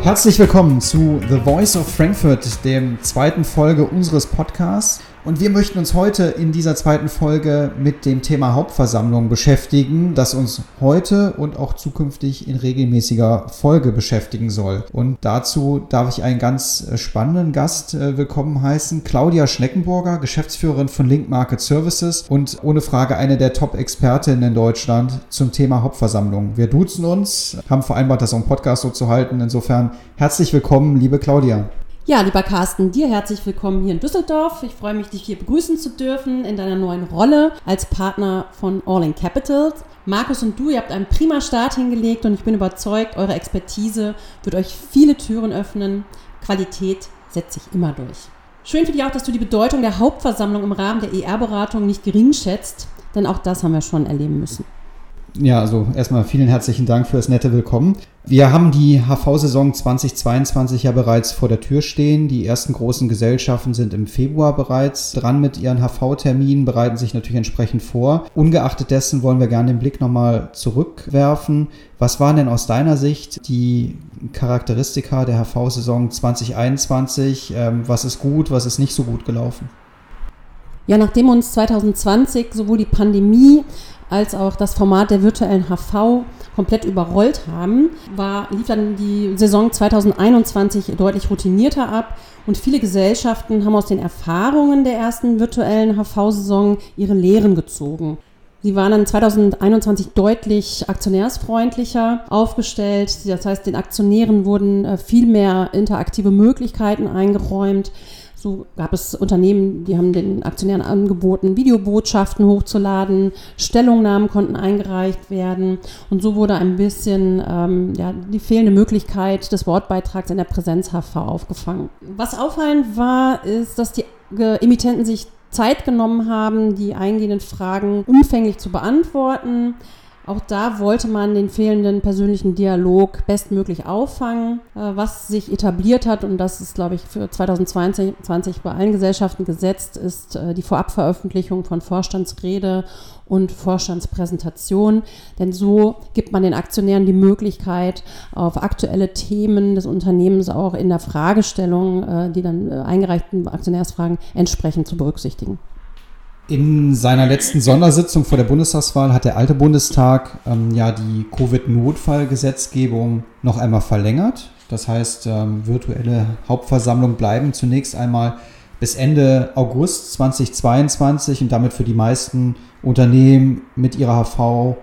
Herzlich willkommen zu The Voice of Frankfurt, dem zweiten Folge unseres Podcasts. Und wir möchten uns heute in dieser zweiten Folge mit dem Thema Hauptversammlung beschäftigen, das uns heute und auch zukünftig in regelmäßiger Folge beschäftigen soll. Und dazu darf ich einen ganz spannenden Gast willkommen heißen, Claudia Schneckenburger, Geschäftsführerin von Link Market Services und ohne Frage eine der Top-Expertinnen in Deutschland zum Thema Hauptversammlung. Wir duzen uns, haben vereinbart, das auch im Podcast so zu halten. Insofern herzlich willkommen, liebe Claudia. Ja, lieber Carsten, dir herzlich willkommen hier in Düsseldorf. Ich freue mich, dich hier begrüßen zu dürfen in deiner neuen Rolle als Partner von All in Capital. Markus und du, ihr habt einen prima Start hingelegt und ich bin überzeugt, eure Expertise wird euch viele Türen öffnen. Qualität setzt sich immer durch. Schön finde ich auch, dass du die Bedeutung der Hauptversammlung im Rahmen der ER-Beratung nicht gering schätzt, denn auch das haben wir schon erleben müssen. Ja, also erstmal vielen herzlichen Dank für das nette Willkommen. Wir haben die HV-Saison 2022 ja bereits vor der Tür stehen. Die ersten großen Gesellschaften sind im Februar bereits dran mit ihren HV-Terminen, bereiten sich natürlich entsprechend vor. Ungeachtet dessen wollen wir gerne den Blick nochmal zurückwerfen. Was waren denn aus deiner Sicht die Charakteristika der HV-Saison 2021? Was ist gut, was ist nicht so gut gelaufen? Ja, nachdem uns 2020 sowohl die Pandemie als auch das Format der virtuellen HV komplett überrollt haben, lief dann die Saison 2021 deutlich routinierter ab und viele Gesellschaften haben aus den Erfahrungen der ersten virtuellen HV-Saison ihre Lehren gezogen. Sie waren dann 2021 deutlich aktionärsfreundlicher aufgestellt. Das heißt, den Aktionären wurden viel mehr interaktive Möglichkeiten eingeräumt. So gab es Unternehmen, die haben den Aktionären angeboten, Videobotschaften hochzuladen, Stellungnahmen konnten eingereicht werden und so wurde ein bisschen die fehlende Möglichkeit des Wortbeitrags in der Präsenz-HV aufgefangen. Was auffallend war, ist, dass die Emittenten sich Zeit genommen haben, die eingehenden Fragen umfänglich zu beantworten. Auch da wollte man den fehlenden persönlichen Dialog bestmöglich auffangen, was sich etabliert hat, und das ist, glaube ich, für 2022 bei allen Gesellschaften gesetzt, ist die Vorabveröffentlichung von Vorstandsrede und Vorstandspräsentation, denn so gibt man den Aktionären die Möglichkeit, auf aktuelle Themen des Unternehmens auch in der Fragestellung, die dann eingereichten Aktionärsfragen entsprechend zu berücksichtigen. In seiner letzten Sondersitzung vor der Bundestagswahl hat der alte Bundestag die Covid-Notfallgesetzgebung noch einmal verlängert. Das heißt, virtuelle Hauptversammlungen bleiben zunächst einmal bis Ende August 2022 und damit für die meisten Unternehmen mit ihrer HV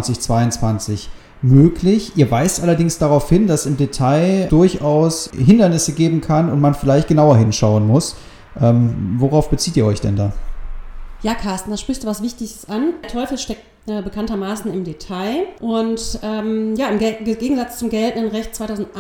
2022 möglich. Ihr weist allerdings darauf hin, dass im Detail durchaus Hindernisse geben kann und man vielleicht genauer hinschauen muss. Worauf bezieht ihr euch denn da? Ja, Carsten, da sprichst du was Wichtiges an. Der Teufel steckt bekanntermaßen im Detail. Und im Gegensatz zum geltenden Recht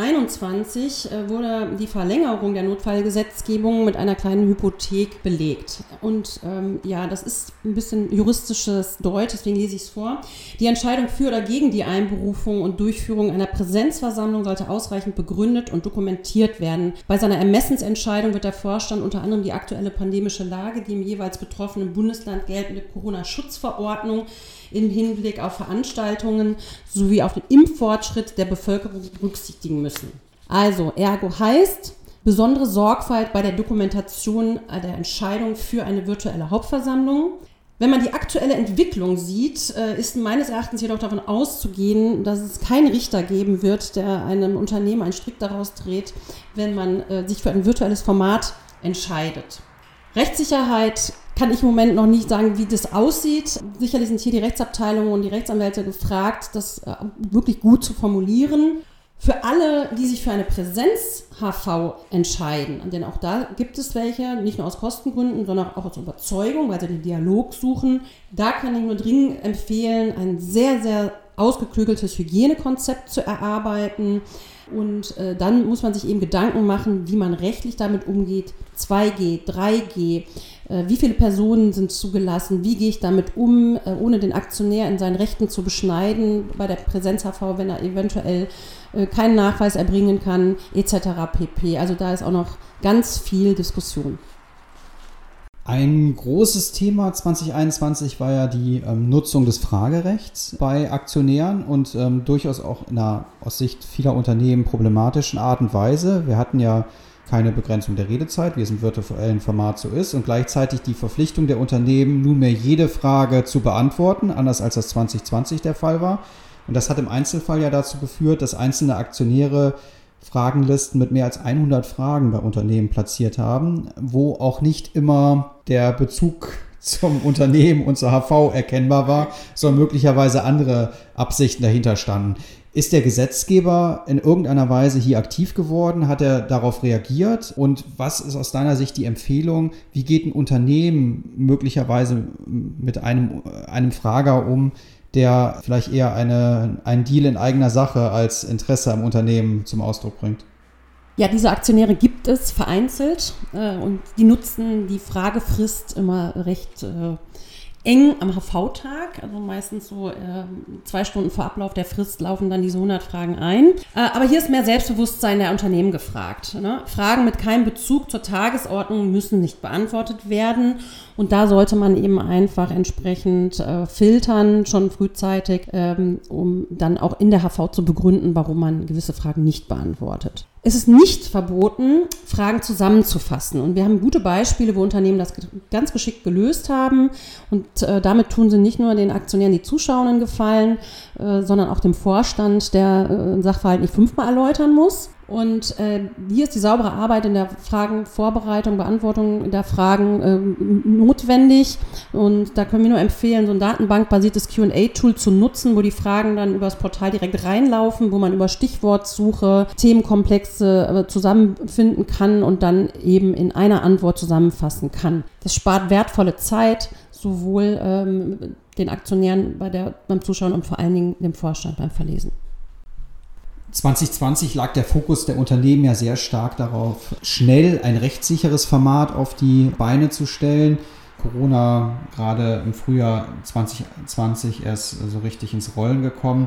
2021 wurde die Verlängerung der Notfallgesetzgebung mit einer kleinen Hypothek belegt. Und das ist ein bisschen juristisches Deutsch, deswegen lese ich es vor. Die Entscheidung für oder gegen die Einberufung und Durchführung einer Präsenzversammlung sollte ausreichend begründet und dokumentiert werden. Bei seiner Ermessensentscheidung wird der Vorstand unter anderem die aktuelle pandemische Lage, die im jeweils betroffenen Bundesland geltende Corona-Schutzverordnung im Hinblick auf Veranstaltungen sowie auf den Impffortschritt der Bevölkerung berücksichtigen müssen. Also, ergo heißt, besondere Sorgfalt bei der Dokumentation der Entscheidung für eine virtuelle Hauptversammlung. Wenn man die aktuelle Entwicklung sieht, ist meines Erachtens jedoch davon auszugehen, dass es keinen Richter geben wird, der einem Unternehmen einen Strick daraus dreht, wenn man sich für ein virtuelles Format entscheidet. Rechtssicherheit kann ich im Moment noch nicht sagen, wie das aussieht. Sicherlich sind hier die Rechtsabteilungen und die Rechtsanwälte gefragt, das wirklich gut zu formulieren. Für alle, die sich für eine Präsenz-HV entscheiden, denn auch da gibt es welche, nicht nur aus Kostengründen, sondern auch aus Überzeugung, weil sie den Dialog suchen, da kann ich nur dringend empfehlen, ein sehr, sehr ausgeklügeltes Hygienekonzept zu erarbeiten. Und dann muss man sich eben Gedanken machen, wie man rechtlich damit umgeht. 2G, 3G, wie viele Personen sind zugelassen, wie gehe ich damit um, ohne den Aktionär in seinen Rechten zu beschneiden bei der Präsenz-HV, wenn er eventuell keinen Nachweis erbringen kann, etc. pp. Also da ist auch noch ganz viel Diskussion. Ein großes Thema 2021 war ja die Nutzung des Fragerechts bei Aktionären und durchaus auch in einer aus Sicht vieler Unternehmen problematischen Art und Weise. Wir hatten ja keine Begrenzung der Redezeit, wie es im virtuellen Format so ist, und gleichzeitig die Verpflichtung der Unternehmen, nunmehr jede Frage zu beantworten, anders als das 2020 der Fall war. Und das hat im Einzelfall ja dazu geführt, dass einzelne Aktionäre Fragenlisten mit mehr als 100 Fragen bei Unternehmen platziert haben, wo auch nicht immer der Bezug zum Unternehmen und zur HV erkennbar war, sondern möglicherweise andere Absichten dahinter standen. Ist der Gesetzgeber in irgendeiner Weise hier aktiv geworden? Hat er darauf reagiert? Und was ist aus deiner Sicht die Empfehlung? Wie geht ein Unternehmen möglicherweise mit einem Frager um, der vielleicht eher einen Deal in eigener Sache als Interesse am Unternehmen zum Ausdruck bringt? Ja, diese Aktionäre gibt es vereinzelt und die nutzen die Fragefrist immer recht eng am HV-Tag, also meistens so 2 Stunden vor Ablauf der Frist laufen dann diese 100 Fragen ein. Aber hier ist mehr Selbstbewusstsein der Unternehmen gefragt. Ne? Fragen mit keinem Bezug zur Tagesordnung müssen nicht beantwortet werden und da sollte man eben einfach entsprechend filtern, schon frühzeitig, um dann auch in der HV zu begründen, warum man gewisse Fragen nicht beantwortet. Es ist nicht verboten, Fragen zusammenzufassen. Und wir haben gute Beispiele, wo Unternehmen das ganz geschickt gelöst haben. Und damit tun sie nicht nur den Aktionären, die Zuschauenden gefallen, sondern auch dem Vorstand, der einen Sachverhalt nicht 5-mal erläutern muss. Und hier ist die saubere Arbeit in der Fragenvorbereitung, Beantwortung der Fragen notwendig. Und da können wir nur empfehlen, so ein datenbankbasiertes Q&A-Tool zu nutzen, wo die Fragen dann über das Portal direkt reinlaufen, wo man über Stichwortsuche Themenkomplexe zusammenfinden kann und dann eben in einer Antwort zusammenfassen kann. Das spart wertvolle Zeit, sowohl den Aktionären beim Zuschauen und vor allen Dingen dem Vorstand beim Verlesen. 2020 lag der Fokus der Unternehmen ja sehr stark darauf, schnell ein rechtssicheres Format auf die Beine zu stellen. Corona gerade im Frühjahr 2020 erst so richtig ins Rollen gekommen.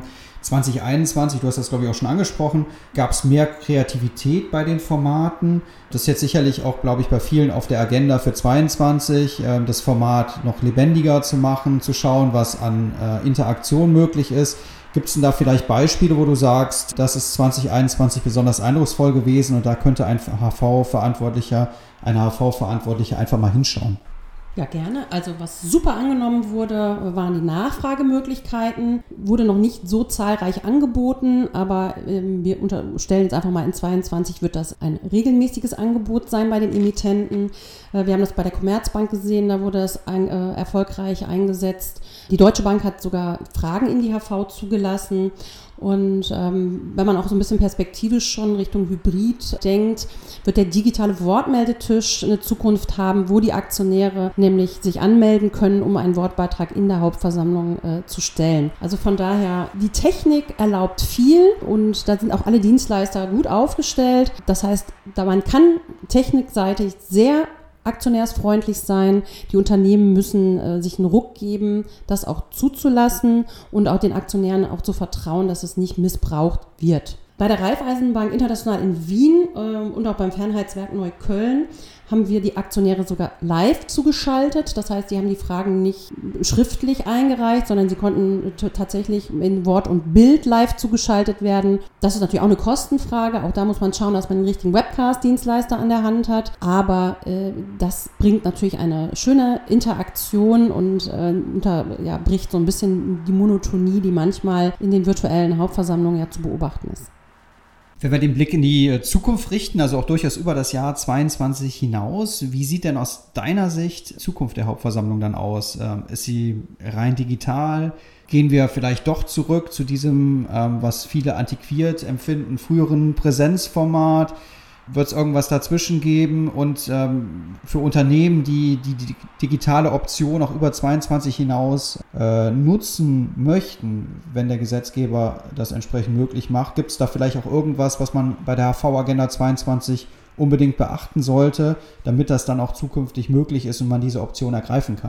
2021, du hast das glaube ich auch schon angesprochen, gab es mehr Kreativität bei den Formaten. Das ist jetzt sicherlich auch, glaube ich, bei vielen auf der Agenda für 2022, das Format noch lebendiger zu machen, zu schauen, was an Interaktion möglich ist. Gibt es denn da vielleicht Beispiele, wo du sagst, das ist 2021 besonders eindrucksvoll gewesen und da könnte ein HV-Verantwortlicher, eine HV-Verantwortliche einfach mal hinschauen? Ja, gerne. Also was super angenommen wurde, waren die Nachfragemöglichkeiten. Wurde noch nicht so zahlreich angeboten, aber wir unterstellen jetzt einfach mal, in 2022 wird das ein regelmäßiges Angebot sein bei den Emittenten. Wir haben das bei der Commerzbank gesehen, da wurde das erfolgreich eingesetzt. Die Deutsche Bank hat sogar Fragen in die HV zugelassen. Und wenn man auch so ein bisschen perspektivisch schon Richtung Hybrid denkt, wird der digitale Wortmeldetisch eine Zukunft haben, wo die Aktionäre nämlich sich anmelden können, um einen Wortbeitrag in der Hauptversammlung zu stellen. Also von daher, die Technik erlaubt viel und da sind auch alle Dienstleister gut aufgestellt. Das heißt, man kann technikseitig sehr aktionärsfreundlich sein. Die Unternehmen müssen sich einen Ruck geben, das auch zuzulassen und auch den Aktionären auch zu vertrauen, dass es nicht missbraucht wird. Bei der Raiffeisenbank International in Wien und auch beim Fernheitswerk Neukölln haben wir die Aktionäre sogar live zugeschaltet. Das heißt, die haben die Fragen nicht schriftlich eingereicht, sondern sie konnten tatsächlich in Wort und Bild live zugeschaltet werden. Das ist natürlich auch eine Kostenfrage. Auch da muss man schauen, dass man den richtigen Webcast-Dienstleister an der Hand hat. Aber das bringt natürlich eine schöne Interaktion und bricht so ein bisschen die Monotonie, die manchmal in den virtuellen Hauptversammlungen ja zu beobachten ist. Wenn wir den Blick in die Zukunft richten, also auch durchaus über das Jahr 2022 hinaus, wie sieht denn aus deiner Sicht die Zukunft der Hauptversammlung dann aus? Ist sie rein digital? Gehen wir vielleicht doch zurück zu diesem, was viele antiquiert empfinden, früheren Präsenzformat? Wird es irgendwas dazwischen geben? Und für Unternehmen, die die digitale Option auch über 2022 hinaus nutzen möchten, wenn der Gesetzgeber das entsprechend möglich macht, gibt es da vielleicht auch irgendwas, was man bei der HV-Agenda 22 unbedingt beachten sollte, damit das dann auch zukünftig möglich ist und man diese Option ergreifen kann?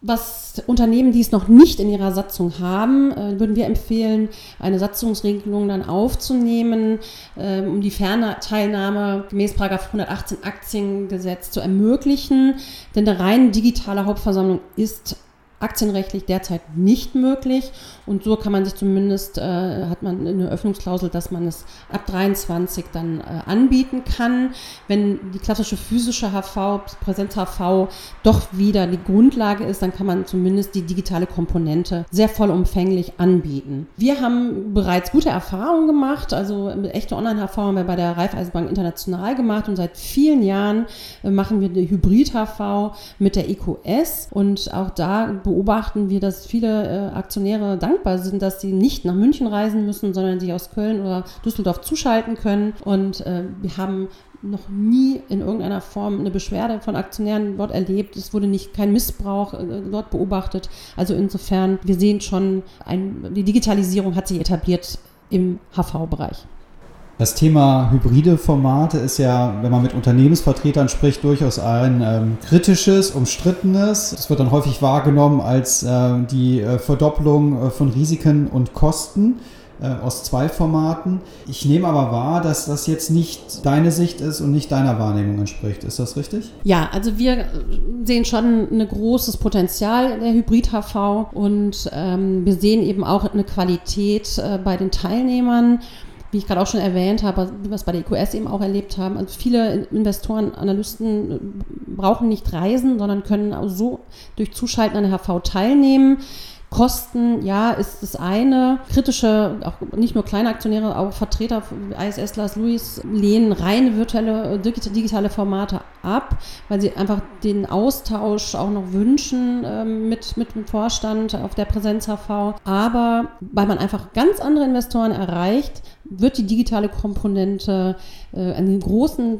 Was Unternehmen, die es noch nicht in ihrer Satzung haben, würden wir empfehlen, eine Satzungsregelung dann aufzunehmen, um die Fernteilnahme gemäß § 118 Aktiengesetz zu ermöglichen. Denn eine rein digitale Hauptversammlung ist aktienrechtlich derzeit nicht möglich und so kann man sich zumindest, hat man eine Öffnungsklausel, dass man es ab 23 dann anbieten kann. Wenn die klassische physische HV, Präsenz-HV doch wieder die Grundlage ist, dann kann man zumindest die digitale Komponente sehr vollumfänglich anbieten. Wir haben bereits gute Erfahrungen gemacht, also echte Online-HV haben wir bei der Raiffeisenbank International gemacht und seit vielen Jahren machen wir die Hybrid-HV mit der EQS und auch da beobachten wir, dass viele Aktionäre dankbar sind, dass sie nicht nach München reisen müssen, sondern sich aus Köln oder Düsseldorf zuschalten können. Und wir haben noch nie in irgendeiner Form eine Beschwerde von Aktionären dort erlebt. Es wurde kein Missbrauch dort beobachtet. Also insofern, wir sehen schon, die Digitalisierung hat sich etabliert im HV-Bereich. Das Thema hybride Formate ist ja, wenn man mit Unternehmensvertretern spricht, durchaus ein kritisches, umstrittenes. Das wird dann häufig wahrgenommen als die Verdopplung von Risiken und Kosten aus 2 Formaten. Ich nehme aber wahr, dass das jetzt nicht deine Sicht ist und nicht deiner Wahrnehmung entspricht. Ist das richtig? Ja, also wir sehen schon ein großes Potenzial der Hybrid-HV und wir sehen eben auch eine Qualität bei den Teilnehmern. Wie ich gerade auch schon erwähnt habe, wie wir es bei der EQS eben auch erlebt haben. Also viele Investoren, Analysten brauchen nicht reisen, sondern können auch so durch Zuschalten an der HV teilnehmen. Kosten, ja, ist das eine. Kritische, auch nicht nur kleine Aktionäre, auch Vertreter, ISS, Lars Lewis, lehnen reine virtuelle, digitale Formate ab, weil sie einfach den Austausch auch noch wünschen mit dem Vorstand auf der Präsenz-HV. Aber weil man einfach ganz andere Investoren erreicht, wird die digitale Komponente einen großen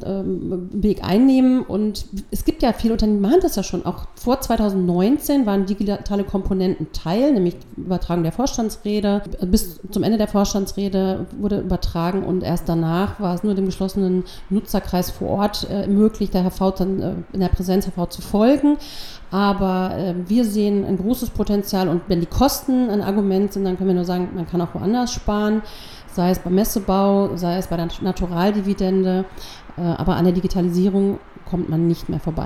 Weg einnehmen. Und es gibt ja viele Unternehmen, die machen das ja schon. Auch vor 2019 waren digitale Komponenten Teil, nämlich Übertragung der Vorstandsrede. Bis zum Ende der Vorstandsrede wurde übertragen und erst danach war es nur dem geschlossenen Nutzerkreis vor Ort möglich, der HV dann in der Präsenz-HV zu folgen. Aber wir sehen ein großes Potenzial und wenn die Kosten ein Argument sind, dann können wir nur sagen, man kann auch woanders sparen. Sei es beim Messebau, sei es bei der Naturaldividende, aber an der Digitalisierung kommt man nicht mehr vorbei.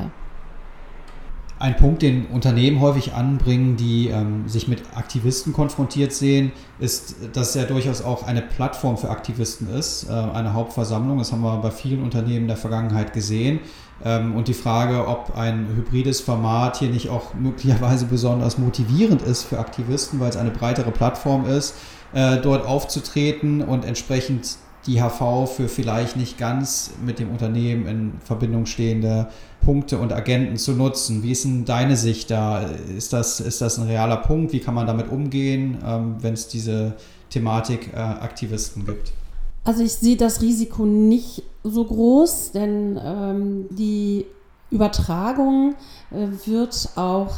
Ein Punkt, den Unternehmen häufig anbringen, die sich mit Aktivisten konfrontiert sehen, ist, dass es ja durchaus auch eine Plattform für Aktivisten ist, eine Hauptversammlung. Das haben wir bei vielen Unternehmen in der Vergangenheit gesehen. Und die Frage, ob ein hybrides Format hier nicht auch möglicherweise besonders motivierend ist für Aktivisten, weil es eine breitere Plattform ist, dort aufzutreten und entsprechend die HV für vielleicht nicht ganz mit dem Unternehmen in Verbindung stehende Punkte und Agenten zu nutzen. Wie ist denn deine Sicht da? Ist das ein realer Punkt? Wie kann man damit umgehen, wenn es diese Thematik Aktivisten gibt? Also ich sehe das Risiko nicht so groß, denn die Übertragung wird auch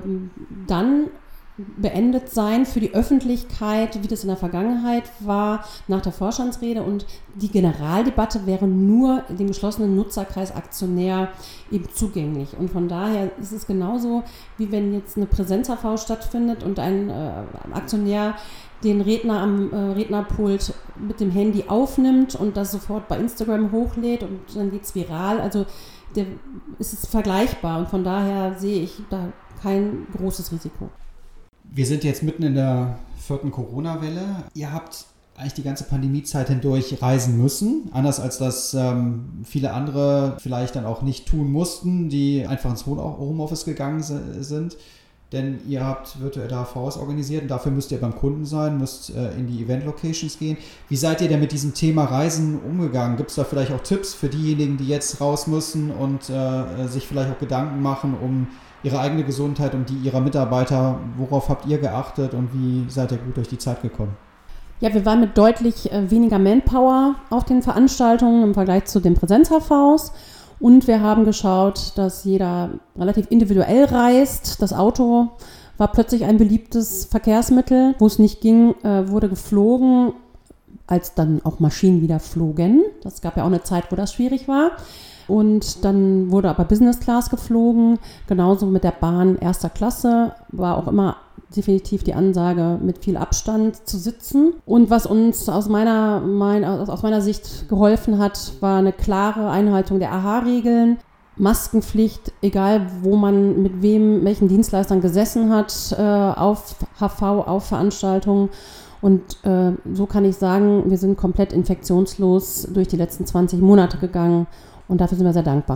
dann beendet sein für die Öffentlichkeit, wie das in der Vergangenheit war, nach der Vorstandsrede. Und die Generaldebatte wäre nur dem geschlossenen Nutzerkreis Aktionär eben zugänglich. Und von daher ist es genauso, wie wenn jetzt eine Präsenz-HV stattfindet und ein Aktionär den Redner am Rednerpult mit dem Handy aufnimmt und das sofort bei Instagram hochlädt und dann geht es viral. Also es ist vergleichbar und von daher sehe ich da kein großes Risiko. Wir sind jetzt mitten in der 4. Corona-Welle. Ihr habt eigentlich die ganze Pandemiezeit hindurch reisen müssen, anders als das viele andere vielleicht dann auch nicht tun mussten, die einfach ins Homeoffice gegangen sind. Denn ihr habt virtuelle HVs organisiert und dafür müsst ihr beim Kunden sein, müsst in die Event-Locations gehen. Wie seid ihr denn mit diesem Thema Reisen umgegangen? Gibt es da vielleicht auch Tipps für diejenigen, die jetzt raus müssen und sich vielleicht auch Gedanken machen um ihre eigene Gesundheit und die ihrer Mitarbeiter? Worauf habt ihr geachtet und wie seid ihr gut durch die Zeit gekommen? Ja, wir waren mit deutlich weniger Manpower auf den Veranstaltungen im Vergleich zu den Präsenz-HVs. Und wir haben geschaut, dass jeder relativ individuell reist. Das Auto war plötzlich ein beliebtes Verkehrsmittel. Wo es nicht ging, wurde geflogen. als dann auch Maschinen wieder flogen. Das gab ja auch eine Zeit, wo das schwierig war. Und dann wurde aber Business Class geflogen, genauso mit der Bahn erster Klasse, war auch immer definitiv die Ansage, mit viel Abstand zu sitzen. Und was uns aus meiner Sicht geholfen hat, war eine klare Einhaltung der AHA-Regeln. Maskenpflicht, egal wo man mit welchen Dienstleistern gesessen hat, auf HV, auf Veranstaltungen. Und so kann ich sagen, wir sind komplett infektionslos durch die letzten 20 Monate gegangen und dafür sind wir sehr dankbar.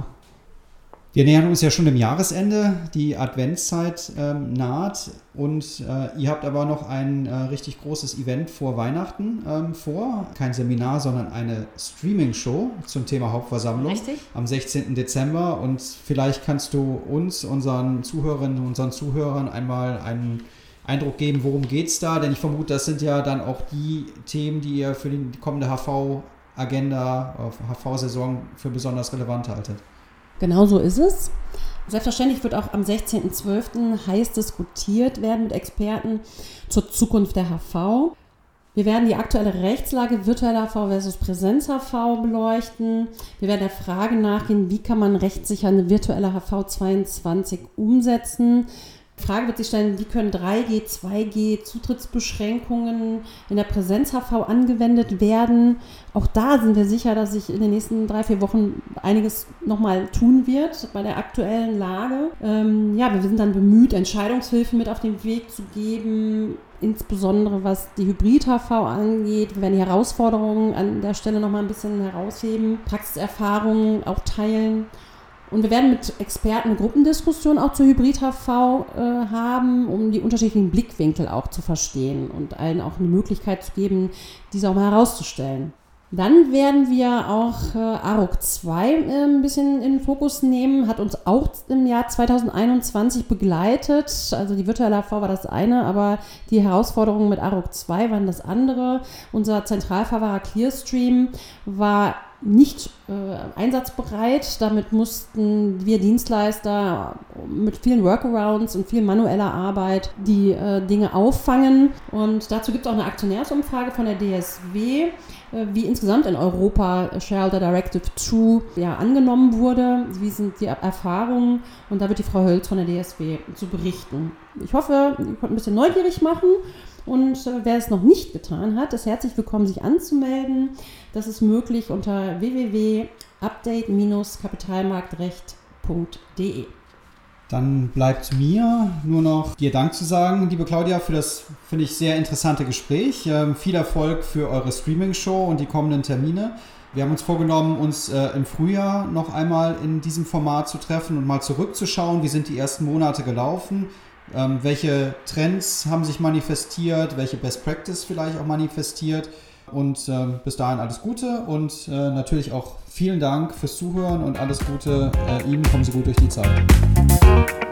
Wir nähern uns ja schon dem Jahresende, die Adventszeit naht und ihr habt aber noch ein richtig großes Event vor Weihnachten vor. Kein Seminar, sondern eine Streaming-Show zum Thema Hauptversammlung. Richtig. Am 16. Dezember und vielleicht kannst du uns, unseren Zuhörerinnen und unseren Zuhörern einmal einen Eindruck geben, worum geht es da, denn ich vermute, das sind ja dann auch die Themen, die ihr für die kommende HV-Agenda, HV-Saison für besonders relevant haltet. Genau so ist es. Selbstverständlich wird auch am 16.12. heiß diskutiert werden mit Experten zur Zukunft der HV. Wir werden die aktuelle Rechtslage virtueller HV versus Präsenz-HV beleuchten. Wir werden der Frage nachgehen, wie kann man rechtssicher eine virtuelle HV 22 umsetzen. Die Frage wird sich stellen, wie können 3G, 2G Zutrittsbeschränkungen in der Präsenz-HV angewendet werden. Auch da sind wir sicher, dass sich in den nächsten 3-4 Wochen einiges nochmal tun wird bei der aktuellen Lage. Wir sind dann bemüht, Entscheidungshilfen mit auf den Weg zu geben, insbesondere was die Hybrid-HV angeht. Wir werden die Herausforderungen an der Stelle nochmal ein bisschen herausheben, Praxiserfahrungen auch teilen. Und wir werden mit Experten eine Gruppendiskussion auch zur Hybrid-HV haben, um die unterschiedlichen Blickwinkel auch zu verstehen und allen auch eine Möglichkeit zu geben, diese auch mal herauszustellen. Dann werden wir auch ARUG 2 ein bisschen in den Fokus nehmen, hat uns auch im Jahr 2021 begleitet. Also die virtuelle HV war das eine, aber die Herausforderungen mit ARUG 2 waren das andere. Unser Zentralverwahrer Clearstream war nicht einsatzbereit. Damit mussten wir Dienstleister mit vielen Workarounds und viel manueller Arbeit die Dinge auffangen. Und dazu gibt es auch eine Aktionärsumfrage von der DSW, wie insgesamt in Europa Shareholder Directive 2 angenommen wurde. Wie sind die Erfahrungen? Und da wird die Frau Hölz von der DSW zu berichten. Ich hoffe, ihr könnt ein bisschen neugierig machen. Und wer es noch nicht getan hat, ist herzlich willkommen, sich anzumelden. Das ist möglich unter www.update-kapitalmarktrecht.de. Dann bleibt mir nur noch dir Dank zu sagen, liebe Claudia, für das, finde ich, sehr interessante Gespräch. Viel Erfolg für eure Streaming-Show und die kommenden Termine. Wir haben uns vorgenommen, uns im Frühjahr noch einmal in diesem Format zu treffen und mal zurückzuschauen, wie sind die ersten Monate gelaufen. Welche Trends haben sich manifestiert, welche Best Practice vielleicht auch manifestiert und bis dahin alles Gute und natürlich auch vielen Dank fürs Zuhören und alles Gute Ihnen, kommen Sie gut durch die Zeit.